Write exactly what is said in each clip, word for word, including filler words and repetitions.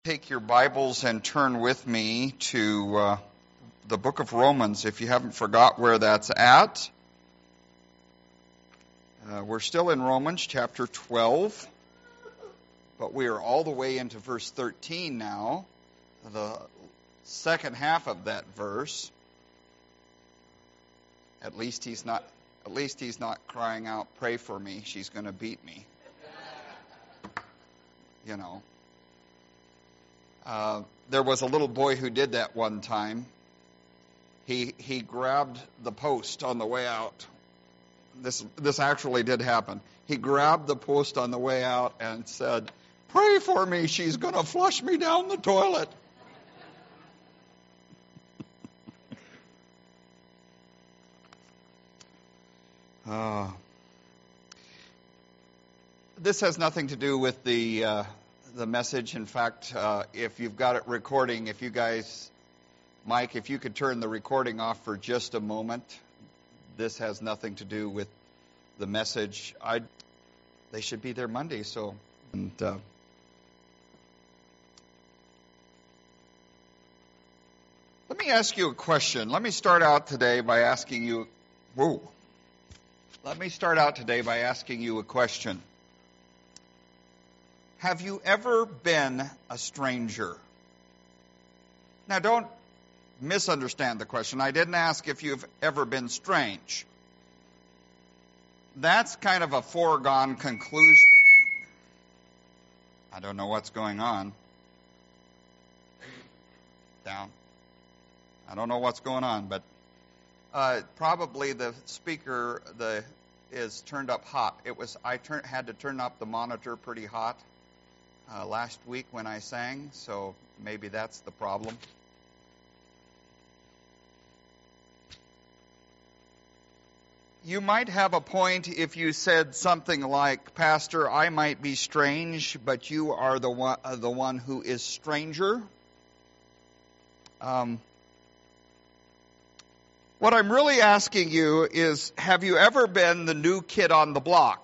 Take your Bibles and turn with me to uh, the book of Romans, if you haven't forgot where that's at. Uh, we're still in Romans chapter twelve, but we are all the way into verse thirteen now, the second half of that verse. At least he's not, at least he's not crying out, "Pray for me, she's going to beat me." You know. Uh, there was a little boy who did that one time. He he grabbed the post on the way out. This this actually did happen. He grabbed the post on the way out and said, "Pray for me, she's going to flush me down the toilet." uh, this has nothing to do with the... Uh, the message. In fact, uh, if you've got it recording, if you guys, Mike, if you could turn the recording off for just a moment. This has nothing to do with the message. I, they should be there Monday, so. And, uh, let me ask you a question. Let me start out today by asking you, whoa. Let me start out today by asking you a question. Have you ever been a stranger? Now, don't misunderstand the question. I didn't ask if you've ever been strange. That's kind of a foregone conclusion. I don't know what's going on. Down. I don't know what's going on, but uh, probably the speaker the is turned up hot. It was I turn, had to turn up the monitor pretty hot. Uh, last week when I sang, so maybe that's the problem. You might have a point if you said something like, "Pastor, I might be strange, but you are the one, uh, the one who is stranger." Um, what I'm really asking you is, have you ever been the new kid on the block?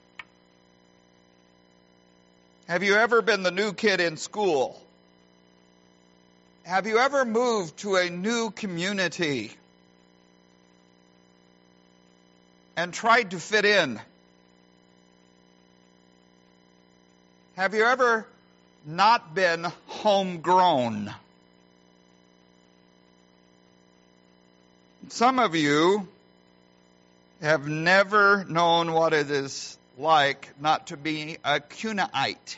Have you ever been the new kid in school? Have you ever moved to a new community and tried to fit in? Have you ever not been homegrown? Some of you have never known what it is like not to be a Cunaite.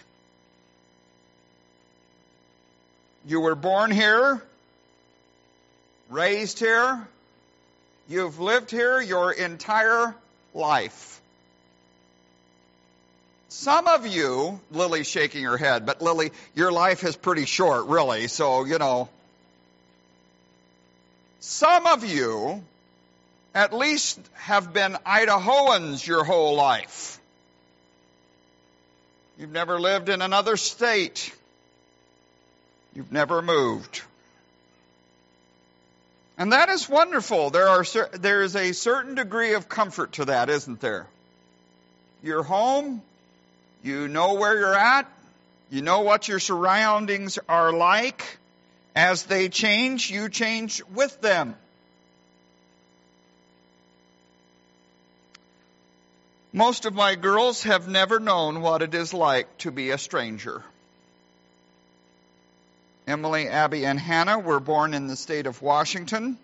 You were born here, raised here, you've lived here your entire life. Some of you, Lily's shaking her head, but Lily, your life is pretty short, really, so, you know. Some of you at least have been Idahoans your whole life. You've never lived in another state. You've never moved. And that is wonderful. There are there is a certain degree of comfort to that, isn't there? You're home. You know where you're at. You know what your surroundings are like. As they change, you change with them. Most of my girls have never known what it is like to be a stranger. Emily, Abby, and Hannah were born in the state of Washington.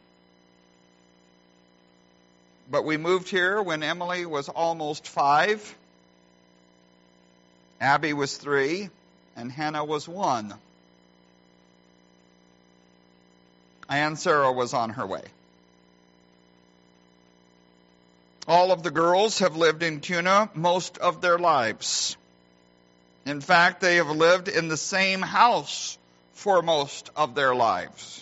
But we moved here when Emily was almost five. Abby was three, and Hannah was one. And Sarah was on her way. All of the girls have lived in Kuna most of their lives. In fact, they have lived in the same house for most of their lives.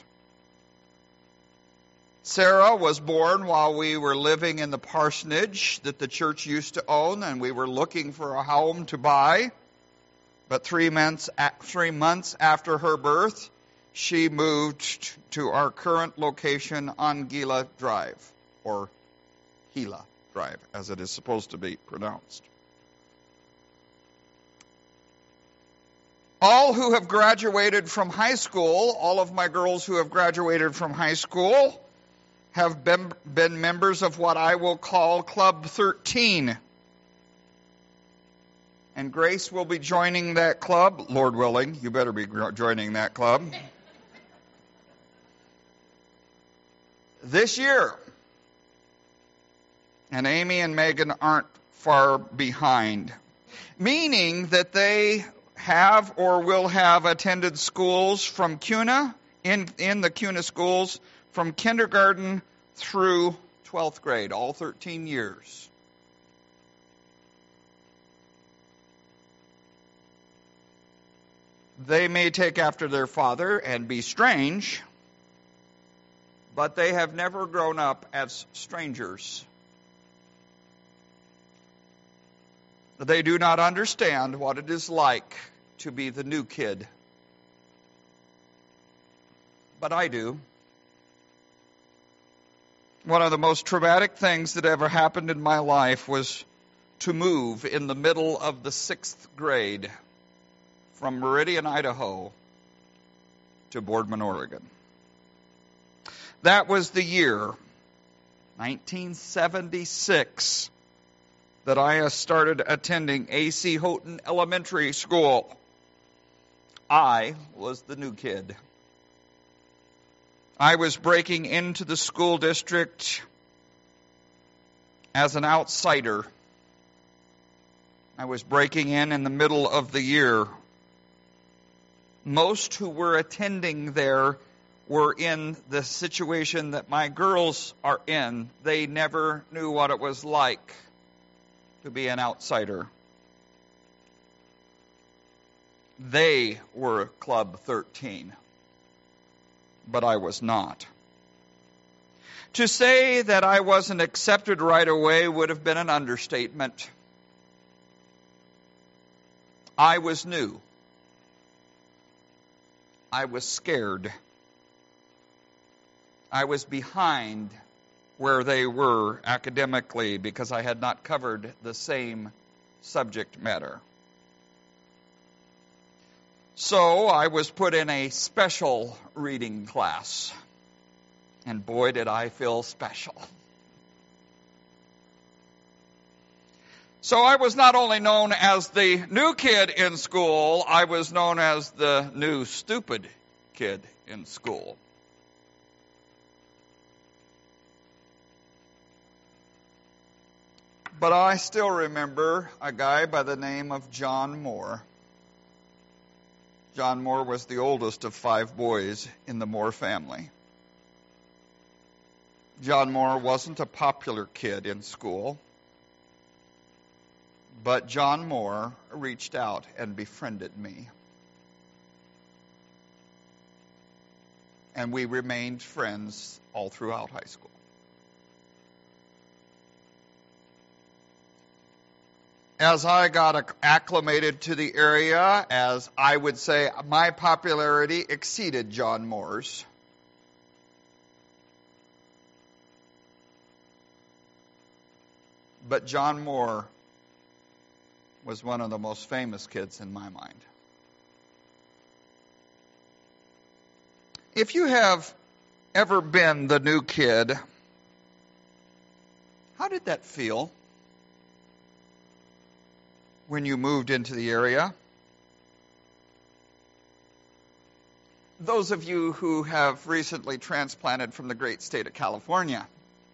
Sarah was born while we were living in the parsonage that the church used to own, and we were looking for a home to buy. But three months, three months after her birth, she moved to our current location on Gila Drive, or Gila Drive, as it is supposed to be pronounced. All who have graduated from high school, all of my girls who have graduated from high school, have been, been members of what I will call Club thirteen. And Grace will be joining that club, Lord willing. You better be joining that club. This year. And Amy and Megan aren't far behind. Meaning that they have or will have attended schools from CUNA, in, in the CUNA schools, from kindergarten through twelfth grade, all thirteen years. They may take after their father and be strange, but they have never grown up as strangers. They do not understand what it is like to be the new kid. But I do. One of the most traumatic things that ever happened in my life was to move in the middle of the sixth grade from Meridian, Idaho to Boardman, Oregon. That was the year, nineteen seventy-six, that I started attending A C Houghton Elementary School. I was the new kid. I was breaking into the school district as an outsider. I was breaking in in the middle of the year. Most who were attending there were in the situation that my girls are in. They never knew what it was like to be an outsider. They were Club thirteen, but I was not. To say that I wasn't accepted right away would have been an understatement. I was new. I was scared. I was behind where they were academically because I had not covered the same subject matter. So I was put in a special reading class. And boy, did I feel special. So I was not only known as the new kid in school, I was known as the new stupid kid in school. But I still remember a guy by the name of John Moore. John Moore was the oldest of five boys in the Moore family. John Moore wasn't a popular kid in school, but John Moore reached out and befriended me. And we remained friends all throughout high school. As I got acclimated to the area, as I would say, my popularity exceeded John Moore's. But John Moore was one of the most famous kids in my mind. If you have ever been the new kid, how did that feel when you moved into the area? Those of you who have recently transplanted from the great state of California,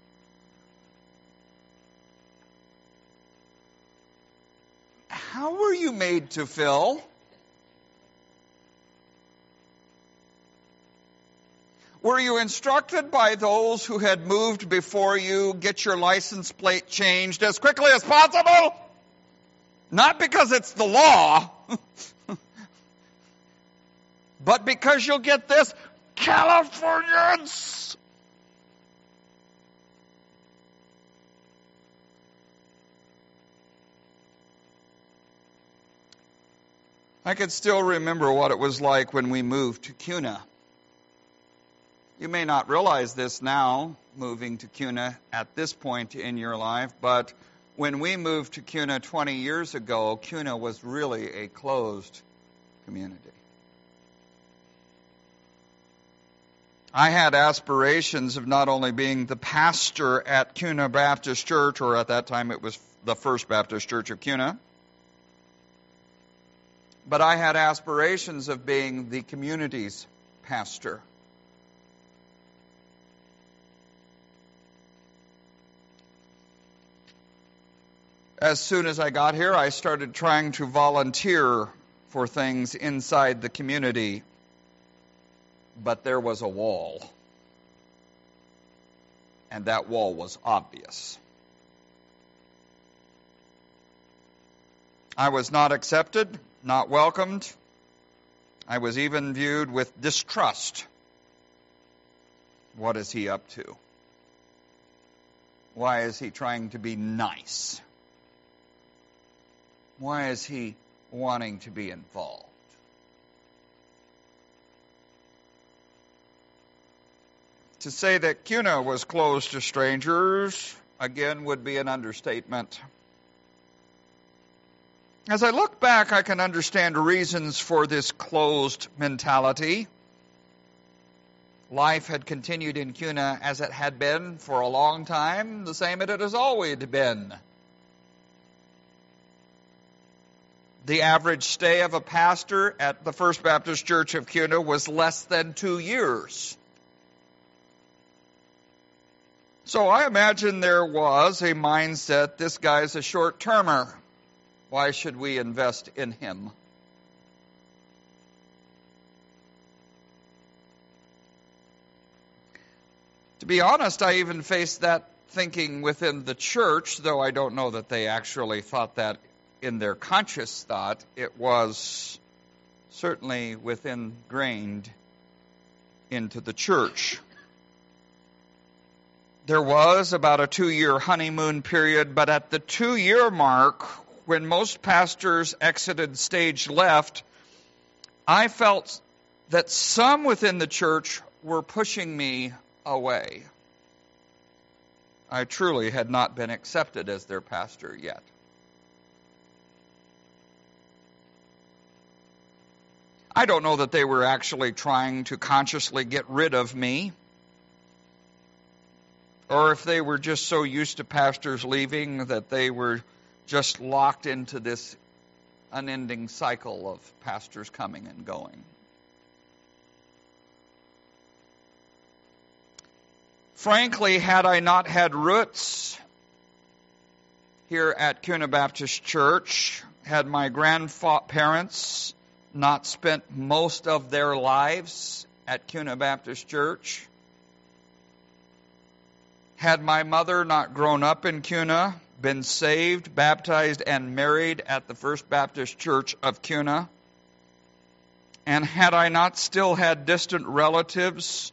how were you made to feel? Were you instructed by those who had moved before you, get your license plate changed as quickly as possible? Not because it's the law, but because you'll get this, Californians! I can still remember what it was like when we moved to CUNA. You may not realize this now, moving to CUNA at this point in your life, but when we moved to CUNA twenty years ago, CUNA was really a closed community. I had aspirations of not only being the pastor at Kuna Baptist Church, or at that time it was the First Baptist Church of Kuna, but I had aspirations of being the community's pastor. As soon as I got here, I started trying to volunteer for things inside the community, but there was a wall, and that wall was obvious. I was not accepted, not welcomed. I was even viewed with distrust. What is he up to? Why is he trying to be nice? Why is he wanting to be involved? To say that Kuna was closed to strangers, again, would be an understatement. As I look back, I can understand reasons for this closed mentality. Life had continued in Kuna as it had been for a long time, the same as it has always been. The average stay of a pastor at the First Baptist Church of Kuna was less than two years. So I imagine there was a mindset, this guy's a short-termer. Why should we invest in him? To be honest, I even faced that thinking within the church, though I don't know that they actually thought that in their conscious thought. It was certainly within ingrained into the church. There was about a two-year honeymoon period, but at the two-year mark, when most pastors exited stage left, I felt that some within the church were pushing me away. I truly had not been accepted as their pastor yet. I don't know that they were actually trying to consciously get rid of me, or if they were just so used to pastors leaving that they were just locked into this unending cycle of pastors coming and going. Frankly, had I not had roots here at Kuna Baptist Church, had my grandparents not spent most of their lives at Kuna Baptist Church, had my mother not grown up in Kuna, been saved, baptized, and married at the First Baptist Church of Kuna, and had I not still had distant relatives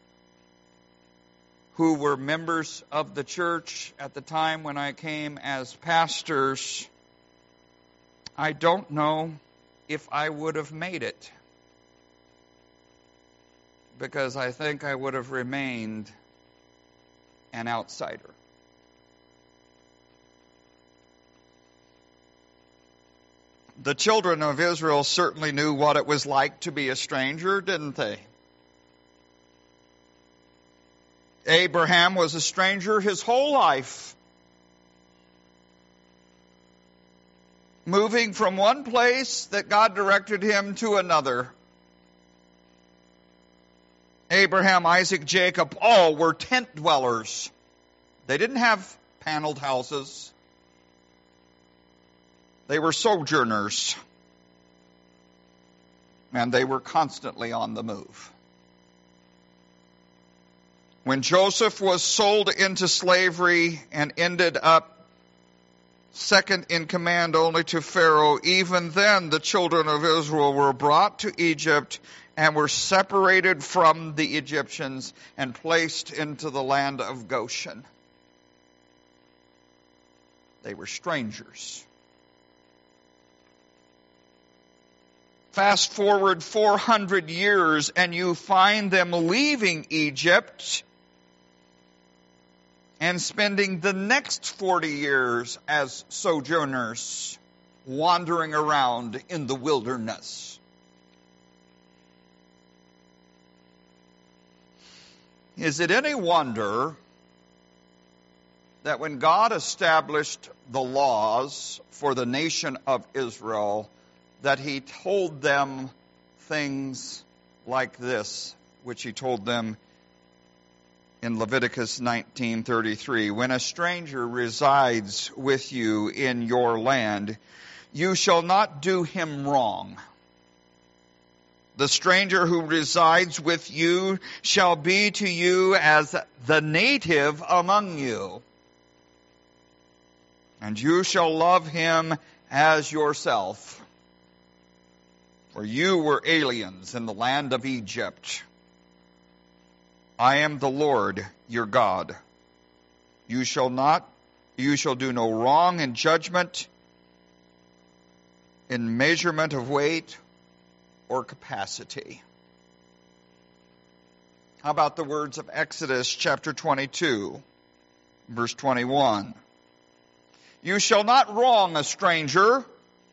who were members of the church at the time when I came as pastors, I don't know if I would have made it, because I think I would have remained an outsider. The children of Israel certainly knew what it was like to be a stranger, didn't they? Abraham was a stranger his whole life, moving from one place that God directed him to another. Abraham, Isaac, Jacob, all were tent dwellers. They didn't have paneled houses. They were sojourners. And they were constantly on the move. When Joseph was sold into slavery and ended up second in command only to Pharaoh, even then the children of Israel were brought to Egypt and were separated from the Egyptians and placed into the land of Goshen. They were strangers. Fast forward four hundred years and you find them leaving Egypt and spending the next forty years as sojourners, wandering around in the wilderness. Is it any wonder that when God established the laws for the nation of Israel, that he told them things like this, which he told them in Leviticus nineteen thirty-three, when a stranger resides with you in your land, you shall not do him wrong. The stranger who resides with you shall be to you as the native among you, and you shall love him as yourself. For you were aliens in the land of Egypt. I am the Lord your God. You shall not, you shall do no wrong in judgment, in measurement of weight, or capacity. How about the words of Exodus chapter twenty-two, verse twenty-one? You shall not wrong a stranger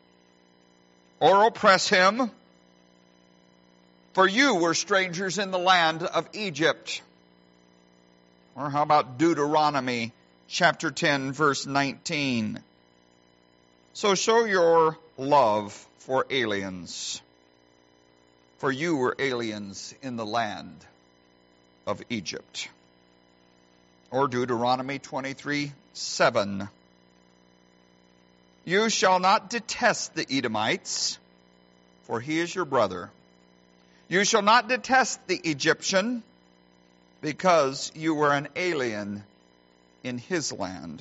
or oppress him, for you were strangers in the land of Egypt. Or how about Deuteronomy chapter ten, verse nineteen? So show your love for aliens, for you were aliens in the land of Egypt. Or Deuteronomy twenty-three, seven. You shall not detest the Edomites, for he is your brother. You shall not detest the Egyptian, because you were an alien in his land.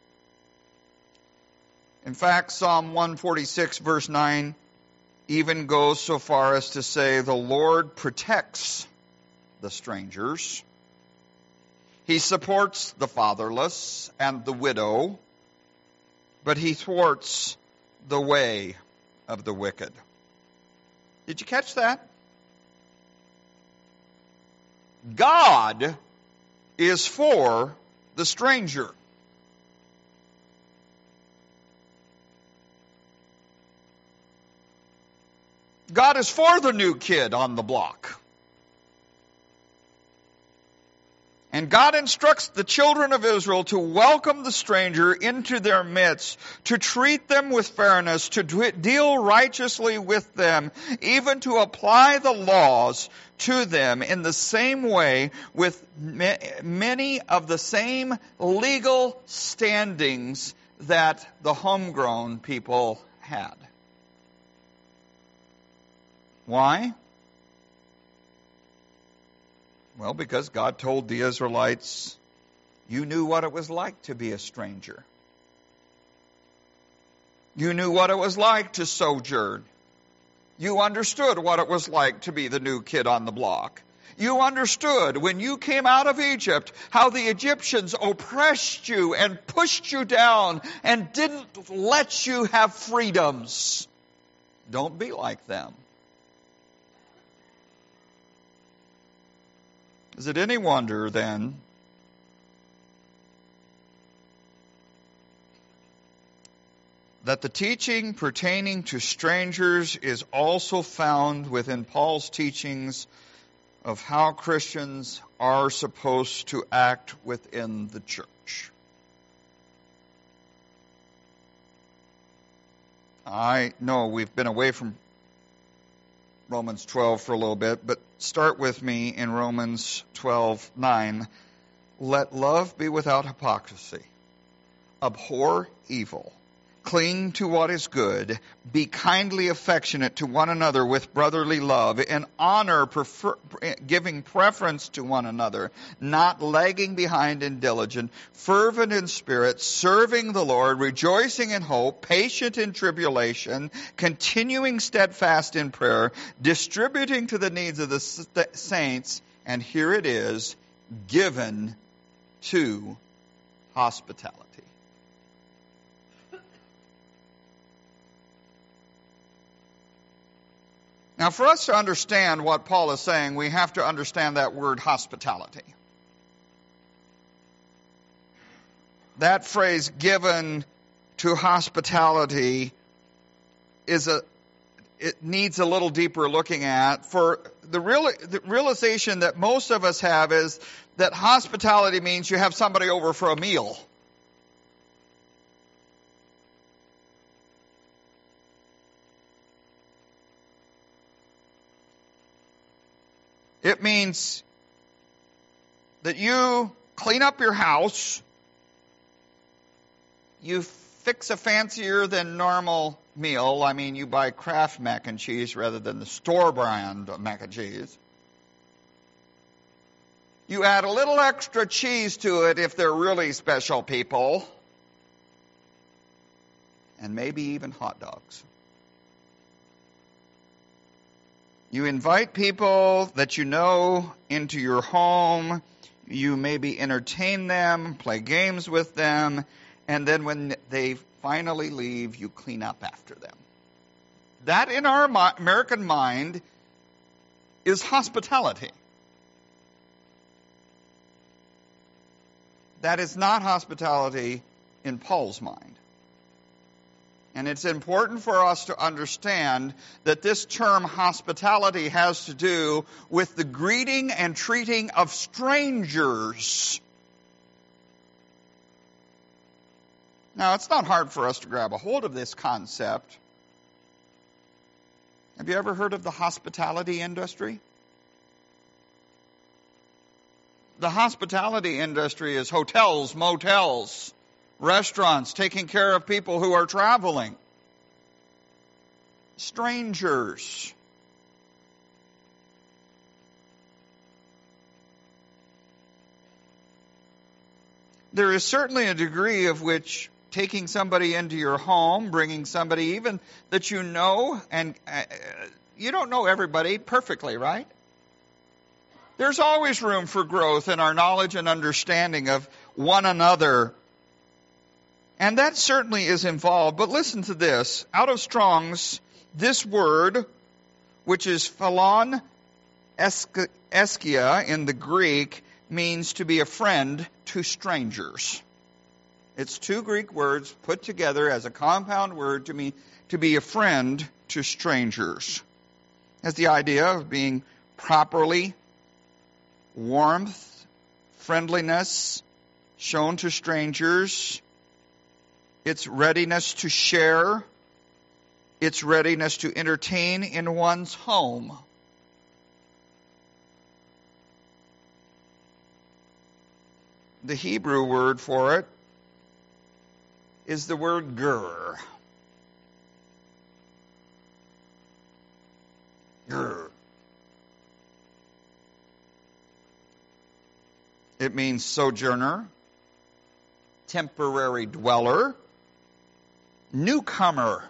In fact, Psalm one forty-six, verse nine, even goes so far as to say, the Lord protects the strangers. He supports the fatherless and the widow, but he thwarts the way of the wicked. Did you catch that? God is for the stranger. God is for the new kid on the block. And God instructs the children of Israel to welcome the stranger into their midst, to treat them with fairness, to deal righteously with them, even to apply the laws to them in the same way, with many of the same legal standings that the homegrown people had. Why? Well, because God told the Israelites, you knew what it was like to be a stranger. You knew what it was like to sojourn. You understood what it was like to be the new kid on the block. You understood when you came out of Egypt how the Egyptians oppressed you and pushed you down and didn't let you have freedoms. Don't be like them. Is it any wonder, then, that the teaching pertaining to strangers is also found within Paul's teachings of how Christians are supposed to act within the church? I know we've been away from Romans twelve for a little bit, but start with me in Romans twelve nine. Let love be without hypocrisy. Abhor evil. Cling to what is good. Be kindly affectionate to one another with brotherly love. In honor, prefer, giving preference to one another. Not lagging behind in diligence. Fervent in spirit. Serving the Lord. Rejoicing in hope. Patient in tribulation. Continuing steadfast in prayer. Distributing to the needs of the saints. And here it is. Given to hospitality. Now, for us to understand what Paul is saying, we have to understand that word hospitality. That phrase, given to hospitality, is a it needs a little deeper looking at. For the, real, the realization that most of us have is that hospitality means you have somebody over for a meal. It means that you clean up your house, you fix a fancier than normal meal. I mean, you buy Kraft mac and cheese rather than the store brand mac and cheese. You add a little extra cheese to it if they're really special people. And maybe even hot dogs. You invite people that you know into your home. You maybe entertain them, play games with them, and then when they finally leave, you clean up after them. That, in our American mind, is hospitality. That is not hospitality in Paul's mind. And it's important for us to understand that this term hospitality has to do with the greeting and treating of strangers. Now, it's not hard for us to grab a hold of this concept. Have you ever heard of the hospitality industry? The hospitality industry is hotels, motels, restaurants, taking care of people who are traveling. Strangers. There is certainly a degree of which taking somebody into your home, bringing somebody even that you know, and uh, you don't know everybody perfectly, right? There's always room for growth in our knowledge and understanding of one another. And that certainly is involved. But listen to this. Out of Strong's, this word, which is philon eskia in the Greek, means to be a friend to strangers. It's two Greek words put together as a compound word to mean to be a friend to strangers. Has the idea of being properly warmth, friendliness shown to strangers. Its readiness to share, its readiness to entertain in one's home. The Hebrew word for it is the word ger. Ger. It means sojourner, temporary dweller, newcomer.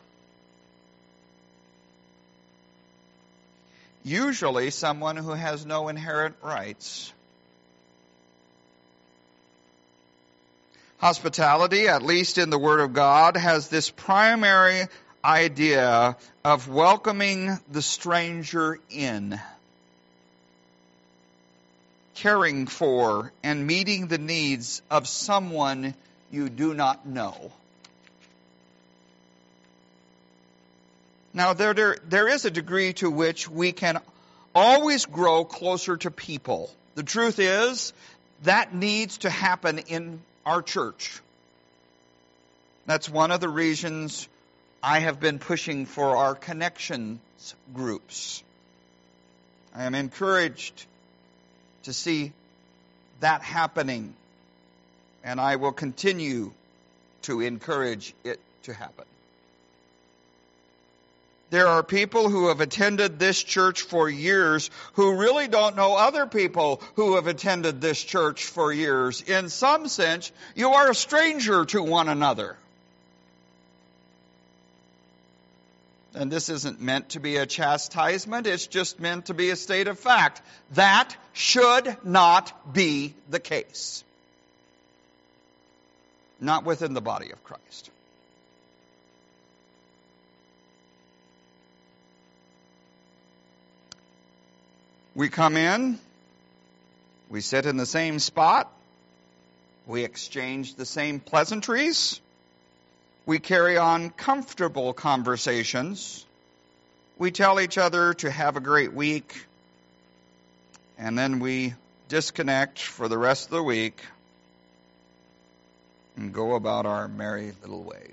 Usually someone who has no inherent rights. Hospitality, at least in the Word of God, has this primary idea of welcoming the stranger in, caring for and meeting the needs of someone you do not know. Now, there, there, there is a degree to which we can always grow closer to people. The truth is, that needs to happen in our church. That's one of the reasons I have been pushing for our connections groups. I am encouraged to see that happening, and I will continue to encourage it to happen. There are people who have attended this church for years who really don't know other people who have attended this church for years. In some sense, you are a stranger to one another. And this isn't meant to be a chastisement, it's just meant to be a state of fact. That should not be the case. Not within the body of Christ. We come in, we sit in the same spot, we exchange the same pleasantries, we carry on comfortable conversations, we tell each other to have a great week, and then we disconnect for the rest of the week and go about our merry little ways.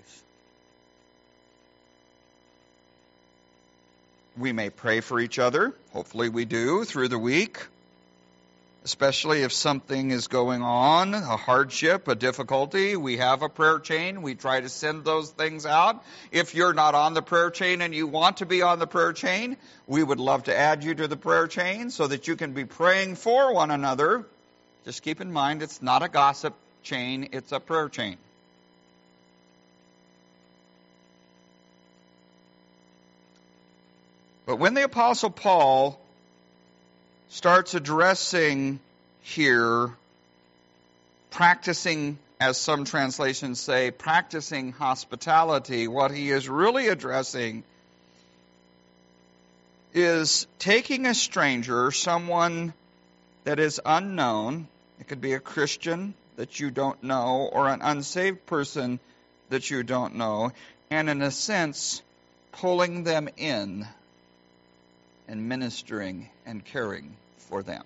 We may pray for each other. Hopefully we do through the week, especially if something is going on, a hardship, a difficulty. We have a prayer chain. We try to send those things out. If you're not on the prayer chain and you want to be on the prayer chain, we would love to add you to the prayer chain so that you can be praying for one another. Just keep in mind, it's not a gossip chain, it's a prayer chain. But when the Apostle Paul starts addressing here, practicing, as some translations say, practicing hospitality, what he is really addressing is taking a stranger, someone that is unknown, it could be a Christian that you don't know, or an unsaved person that you don't know, and in a sense, pulling them in and ministering and caring for them.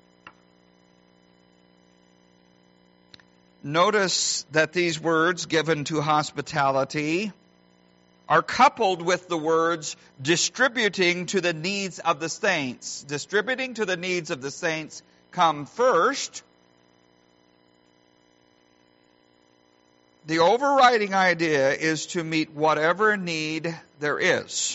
Notice that these words given to hospitality are coupled with the words distributing to the needs of the saints. Distributing to the needs of the saints come first. The overriding idea is to meet whatever need there is.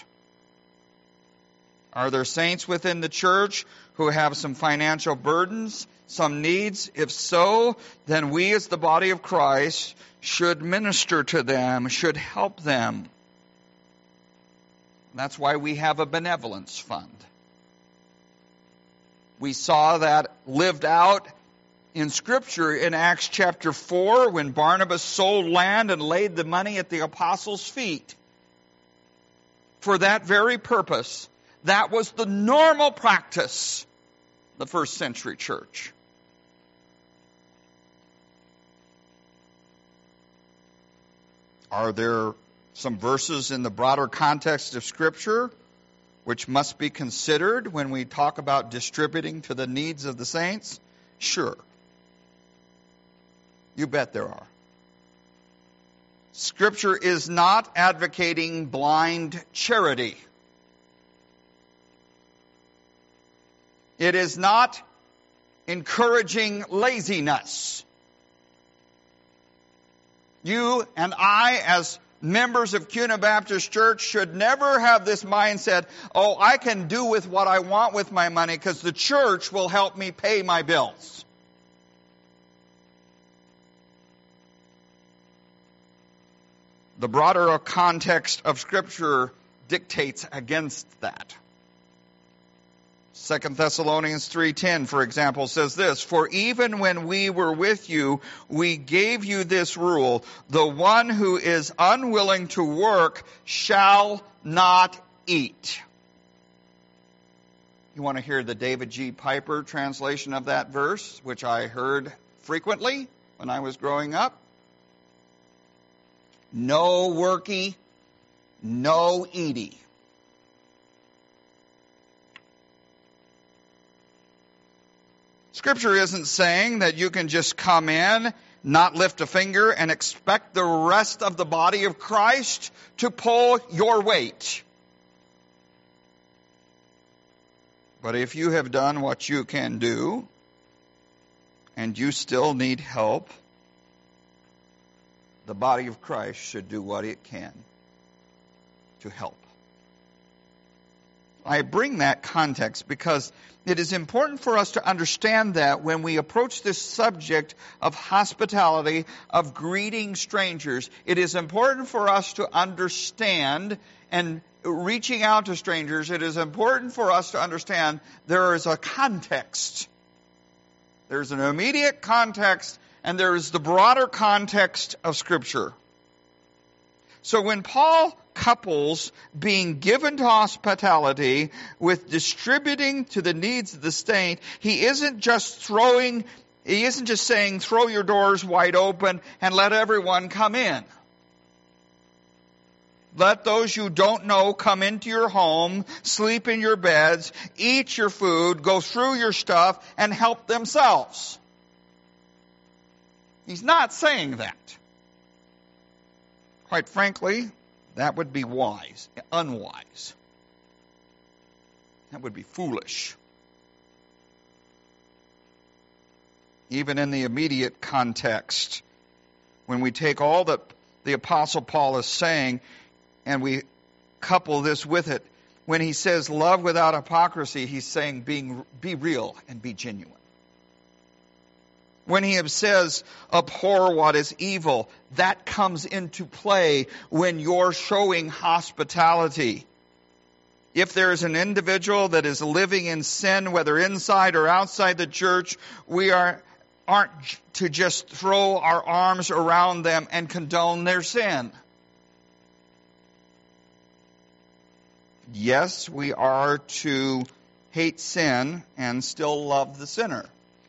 Are there saints within the church who have some financial burdens, some needs? If so, then we as the body of Christ should minister to them, should help them. That's why we have a benevolence fund. We saw that lived out in Scripture in Acts chapter four when Barnabas sold land and laid the money at the apostles' feet. For that very purpose. That was the normal practice of the first century church. Are there some verses in the broader context of Scripture which must be considered when we talk about distributing to the needs of the saints? Sure. You bet there are. Scripture is not advocating blind charity. It is not encouraging laziness. You and I, as members of Kuna Baptist Church, should never have this mindset, oh, I can do with what I want with my money because the church will help me pay my bills. The broader context of Scripture dictates against that. Second Thessalonians three ten, for example, says this, "For even when we were with you, we gave you this rule, the one who is unwilling to work shall not eat." You want to hear the David G. Piper translation of that verse, which I heard frequently when I was growing up? No worky, no eaty. Scripture isn't saying that you can just come in, not lift a finger, and expect the rest of the body of Christ to pull your weight. But if you have done what you can do, and you still need help, the body of Christ should do what it can to help. I bring that context because it is important for us to understand that when we approach this subject of hospitality, of greeting strangers, it is important for us to understand, and reaching out to strangers, it is important for us to understand there is a context. There's an immediate context, and there is the broader context of Scripture. So when Paul couples being given to hospitality with distributing to the needs of the saint, he isn't just throwing, he isn't just saying throw your doors wide open and let everyone come in. Let those you don't know come into your home, sleep in your beds, eat your food, go through your stuff, and help themselves. He's not saying that. Quite frankly, that would be wise, unwise. That would be foolish. Even in the immediate context, when we take all that the Apostle Paul is saying and we couple this with it, when he says love without hypocrisy, he's saying being, be real and be genuine. When he says abhor what is evil, that comes into play when you're showing hospitality. If there is an individual that is living in sin, whether inside or outside the church, we are, aren't to just throw our arms around them and condone their sin. Yes, we are to hate sin and still love the sinner.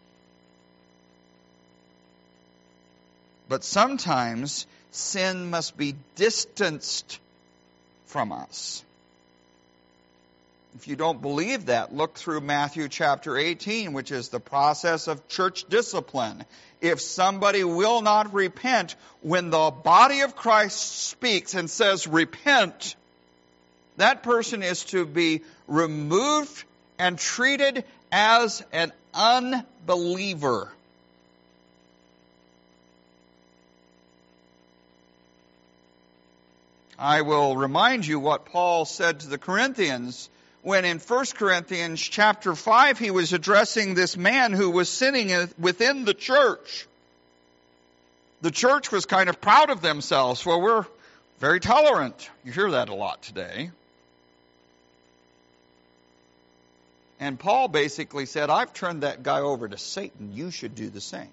But sometimes sin must be distanced from us. If you don't believe that, look through Matthew chapter eighteen, which is the process of church discipline. If somebody will not repent, when the body of Christ speaks and says, repent, that person is to be removed and treated as an unbeliever. I will remind you what Paul said to the Corinthians when in First Corinthians chapter five he was addressing this man who was sinning within the church. The church was kind of proud of themselves. Well, we're very tolerant. You hear that a lot today. And Paul basically said, I've turned that guy over to Satan. You should do the same.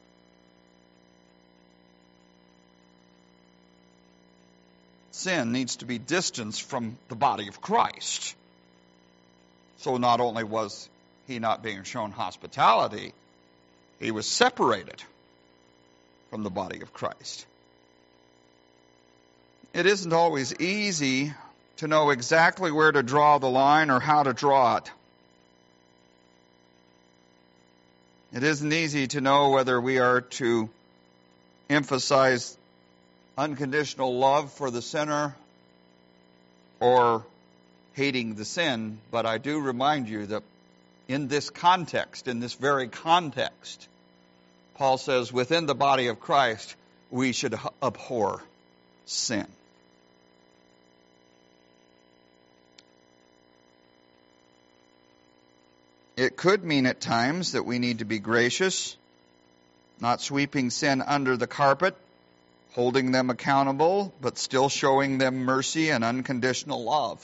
Sin needs to be distanced from the body of Christ. So not only was he not being shown hospitality, he was separated from the body of Christ. It isn't always easy to know exactly where to draw the line or how to draw it. It isn't easy to know whether we are to emphasize unconditional love for the sinner or hating the sin, but I do remind you that in this context, in this very context, Paul says within the body of Christ, we should abhor sin. It could mean at times that we need to be gracious, not sweeping sin under the carpet, holding them accountable, but still showing them mercy and unconditional love.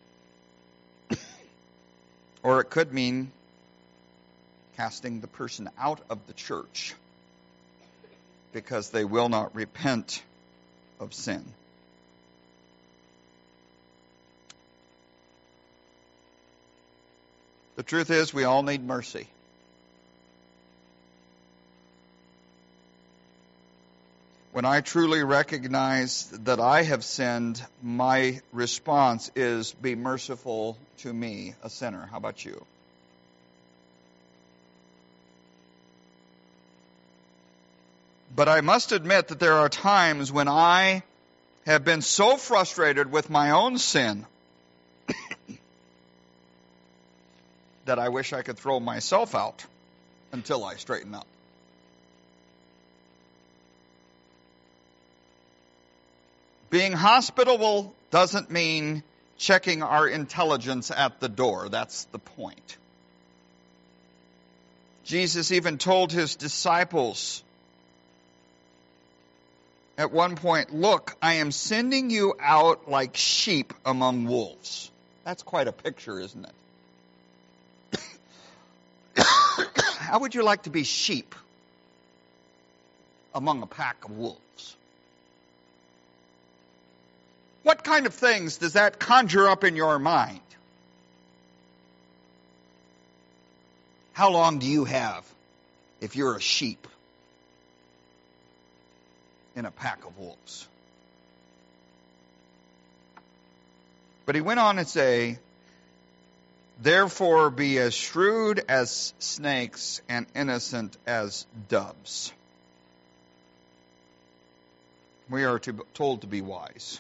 Or it could mean casting the person out of the church because they will not repent of sin. The truth is, we all need mercy. When I truly recognize that I have sinned, my response is, be merciful to me, a sinner. How about you? But I must admit that there are times when I have been so frustrated with my own sin that I wish I could throw myself out until I straighten up. Being hospitable doesn't mean checking our intelligence at the door. That's the point. Jesus even told his disciples at one point, look, I am sending you out like sheep among wolves. That's quite a picture, isn't it? How would you like to be sheep among a pack of wolves? What kind of things does that conjure up in your mind? How long do you have if you're a sheep in a pack of wolves? But he went on to say, therefore be as shrewd as snakes and innocent as doves. We are to, told to be wise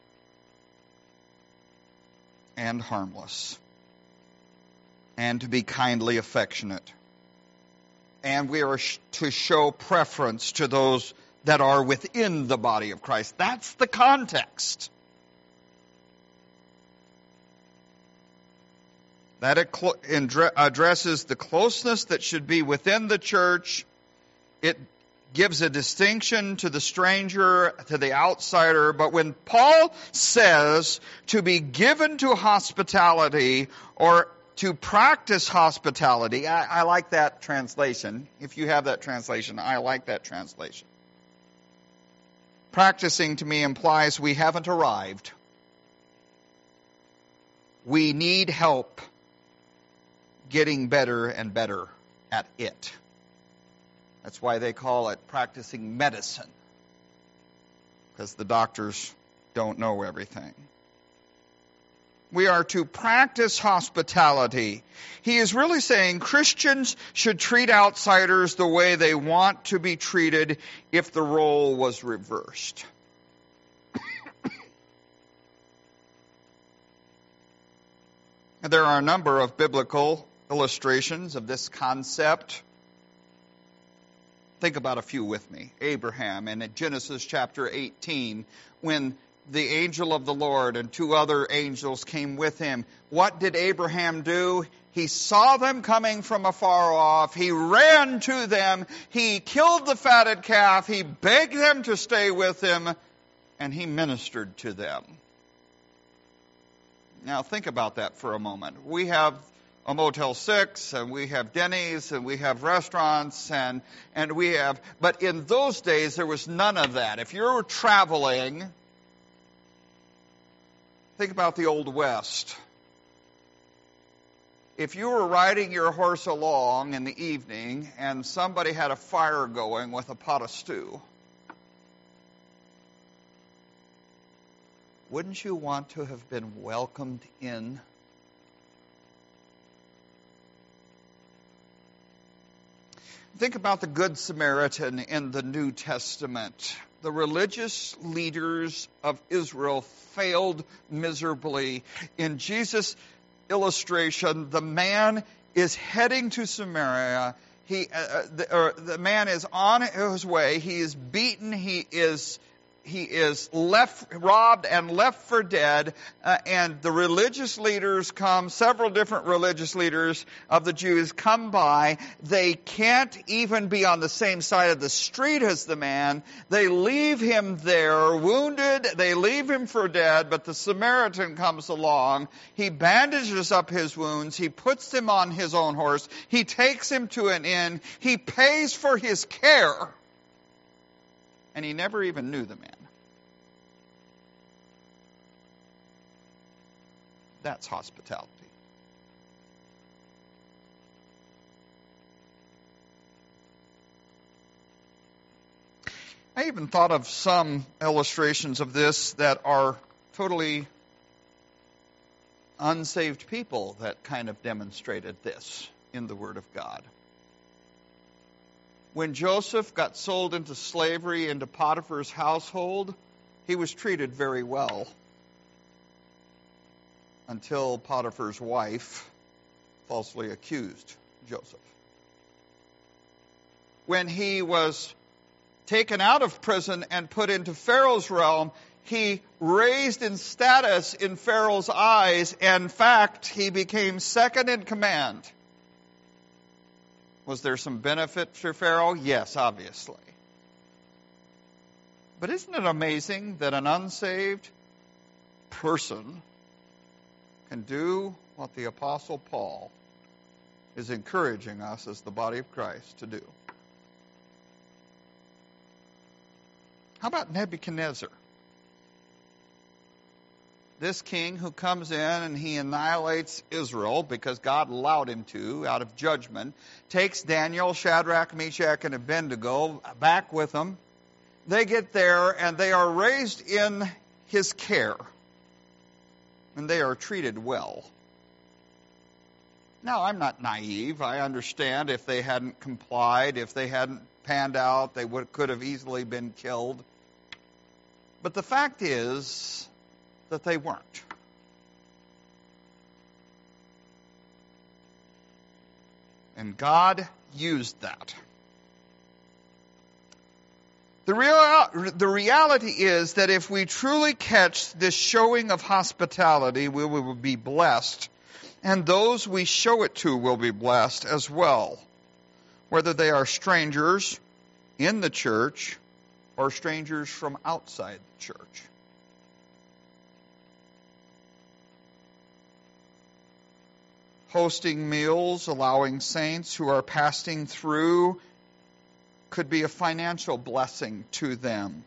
and harmless and to be kindly affectionate. And we are sh- to show preference to those that are within the body of Christ. That's the context. That it cl- addresses the closeness that should be within the church. It gives a distinction to the stranger, to the outsider. But when Paul says to be given to hospitality or to practice hospitality, I, I like that translation. If you have that translation, I like that translation. Practicing to me implies we haven't arrived. We need help getting better and better at it. That's why they call it practicing medicine, because the doctors don't know everything. We are to practice hospitality. He is really saying Christians should treat outsiders the way they want to be treated if the role was reversed. There are a number of biblical illustrations of this concept. Think about a few with me. Abraham in Genesis chapter eighteen, when the angel of the Lord and two other angels came with him. What did Abraham do? He saw them coming from afar off. He ran to them. He killed the fatted calf. He begged them to stay with him, and he ministered to them. Now think about that for a moment. We have a Motel six, and we have Denny's, and we have restaurants, and and we have, but in those days there was none of that. If you're traveling, think about the Old West. If you were riding your horse along in the evening and somebody had a fire going with a pot of stew, wouldn't you want to have been welcomed in? Think about the Good Samaritan in the New Testament. The religious leaders of Israel failed miserably. In Jesus' illustration, the man is heading to Samaria. He, uh, the, or the man is on his way. He is beaten. He is He is left, robbed and left for dead, uh, and the religious leaders come, several different religious leaders of the Jews come by. They can't even be on the same side of the street as the man. They leave him there, wounded. They leave him for dead, but the Samaritan comes along. He bandages up his wounds. He puts him on his own horse. He takes him to an inn. He pays for his care. And he never even knew the man. That's hospitality. I even thought of some illustrations of this that are totally unsaved people that kind of demonstrated this in the Word of God. When Joseph got sold into slavery into Potiphar's household, he was treated very well until Potiphar's wife falsely accused Joseph. When he was taken out of prison and put into Pharaoh's realm, he raised in status in Pharaoh's eyes. In fact, he became second in command. Was there some benefit for Pharaoh? Yes, obviously. But isn't it amazing that an unsaved person can do what the Apostle Paul is encouraging us as the body of Christ to do? How about Nebuchadnezzar? This king who comes in and he annihilates Israel because God allowed him to out of judgment, takes Daniel, Shadrach, Meshach, and Abednego back with him. They get there and they are raised in his care. and they are treated well. Now, I'm not naive. I understand if they hadn't complied, if they hadn't panned out, they would, could have easily been killed. But the fact is that they weren't. And God used that. The, real, the reality is that if we truly catch this showing of hospitality, we will be blessed. And those we show it to will be blessed as well, whether they are strangers in the church or strangers from outside the church. Hosting meals, allowing saints who are passing through, could be a financial blessing to them.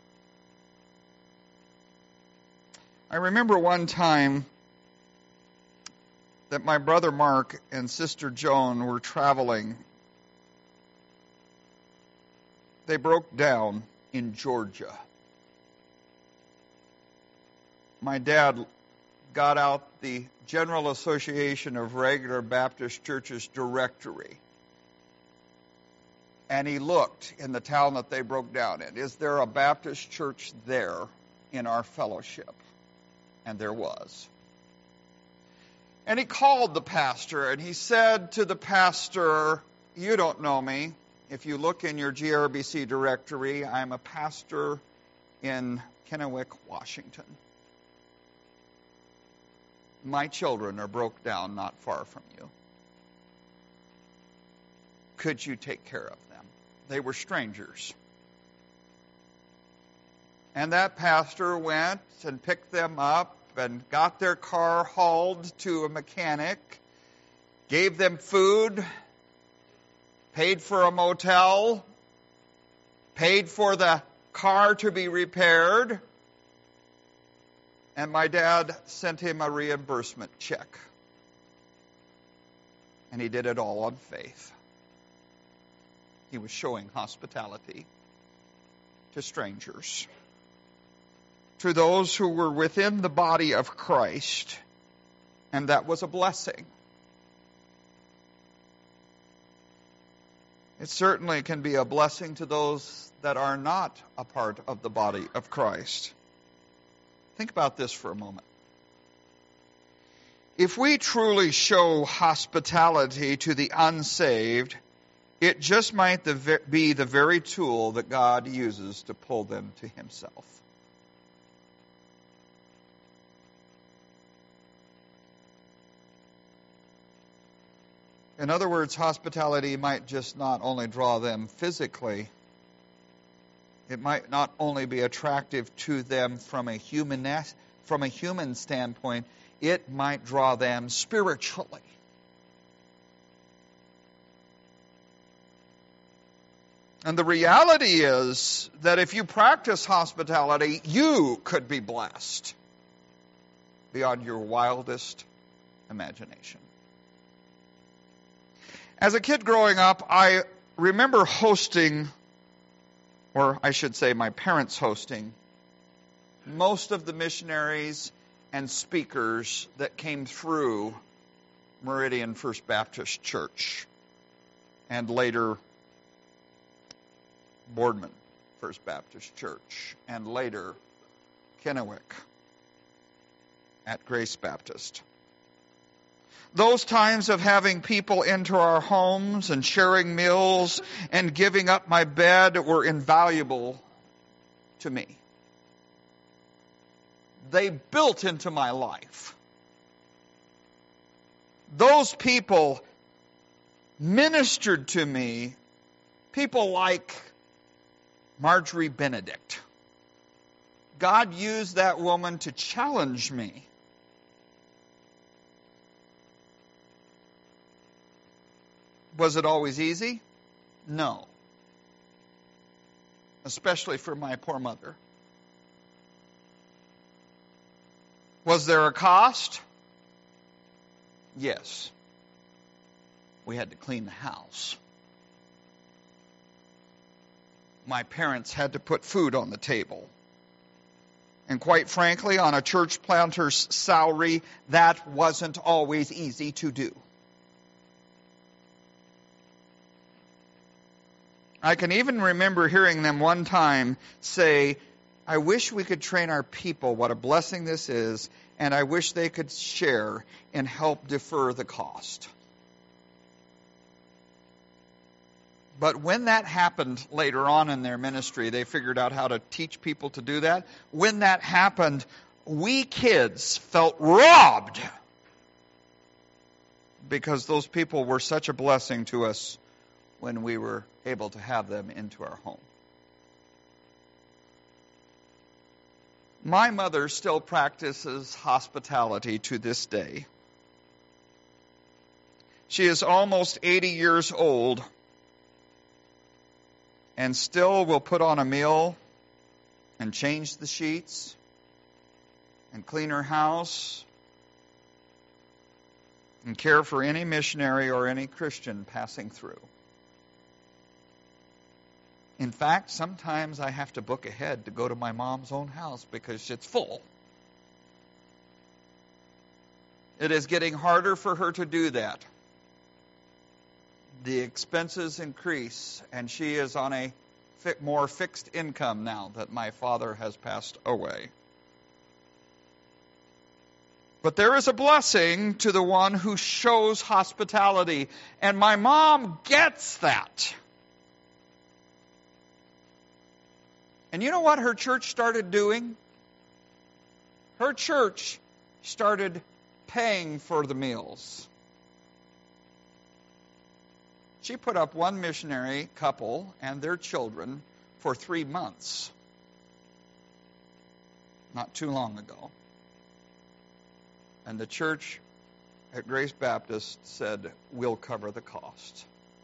I remember one time that my brother Mark and sister Joan were traveling. They broke down in Georgia. My dad got out the General Association of Regular Baptist Churches directory, and he looked in the town that they broke down in. Is there a Baptist church there in our fellowship? And there was. And he called the pastor, and he said to the pastor, "You don't know me. If you look in your G R B C directory, I'm a pastor in Kennewick, Washington. My children are broke down not far from you. Could you take care of them?" They were strangers. And that pastor went and picked them up and got their car hauled to a mechanic, gave them food, paid for a motel, paid for the car to be repaired, and my dad sent him a reimbursement check. And he did it all on faith. He was showing hospitality to strangers, to those who were within the body of Christ, and that was a blessing. It certainly can be a blessing to those that are not a part of the body of Christ. Think about this for a moment. If we truly show hospitality to the unsaved, it just might be the very tool that God uses to pull them to himself. In other words, hospitality might just not only draw them physically, it might not only be attractive to them from a human, from a human standpoint, it might draw them spiritually. And the reality is that if you practice hospitality, you could be blessed beyond your wildest imagination. As a kid growing up, I remember hosting, or I should say my parents hosting, most of the missionaries and speakers that came through Meridian First Baptist Church, and later Boardman First Baptist Church, and later Kennewick at Grace Baptist. Those times of having people into our homes and sharing meals and giving up my bed were invaluable to me. They built into my life. Those people ministered to me, people like Marjorie Benedict. God used that woman to challenge me. Was it always easy? No. Especially for my poor mother. Was there a cost? Yes. We had to clean the house. My parents had to put food on the table. And quite frankly, on a church planter's salary, that wasn't always easy to do. I can even remember hearing them one time say, I wish we could train our people what a blessing this is, and I wish they could share and help defer the cost. But when that happened later on in their ministry, they figured out how to teach people to do that. When that happened, we kids felt robbed because those people were such a blessing to us when we were able to have them into our home. My mother still practices hospitality to this day. She is almost eighty years old and still will put on a meal and change the sheets and clean her house and care for any missionary or any Christian passing through. In fact, sometimes I have to book ahead to go to my mom's own house because it's full. It is getting harder for her to do that. The expenses increase, and she is on a more fixed income now that my father has passed away. But there is a blessing to the one who shows hospitality, and my mom gets that. And you know what her church started doing? Her church started paying for the meals. She put up one missionary couple and their children for three months. Not too long ago. And the church at Grace Baptist said, we'll cover the cost.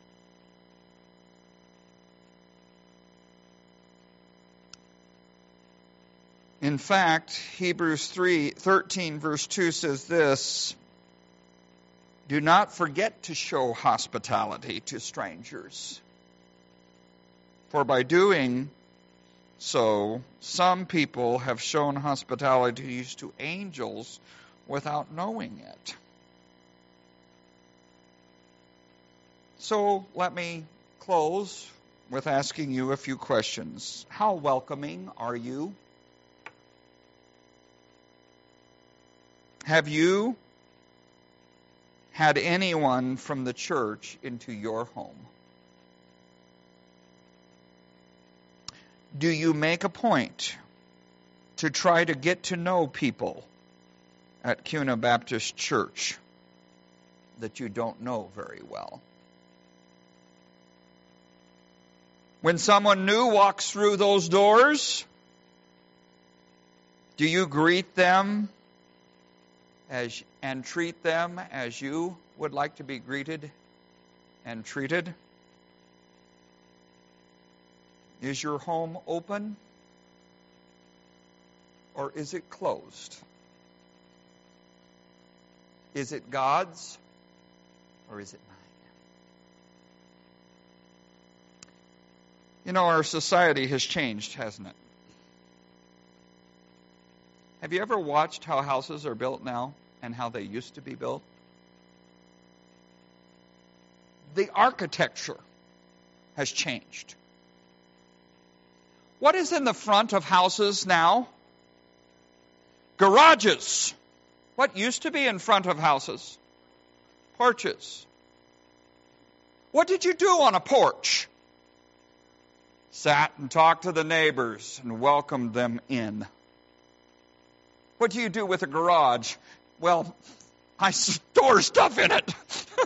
In fact, Hebrews three thirteen verse two says this, do not forget to show hospitality to strangers. For by doing so, some people have shown hospitality to angels without knowing it. So let me close with asking you a few questions. How welcoming are you? Have you had anyone from the church into your home? Do you make a point to try to get to know people at Kuna Baptist Church that you don't know very well? When someone new walks through those doors, do you greet them as and treat them as you would like to be greeted and treated? Is your home open or is it closed? Is it God's or is it mine? You know, our society has changed, hasn't it? Have you ever watched how houses are built now and how they used to be built? The architecture has changed. What is in the front of houses now? Garages. What used to be in front of houses? Porches. What did you do on a porch? Sat and talked to the neighbors and welcomed them in. What do you do with a garage? Well, I store stuff in it.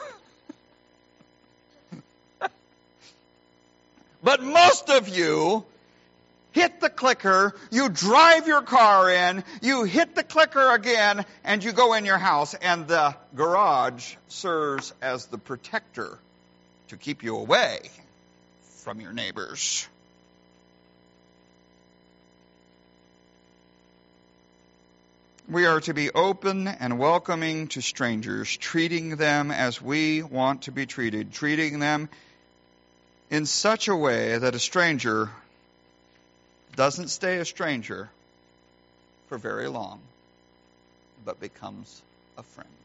But most of you hit the clicker, you drive your car in, you hit the clicker again, and you go in your house, and the garage serves as the protector to keep you away from your neighbors. We are to be open and welcoming to strangers, treating them as we want to be treated, treating them in such a way that a stranger doesn't stay a stranger, for very long, but becomes a friend.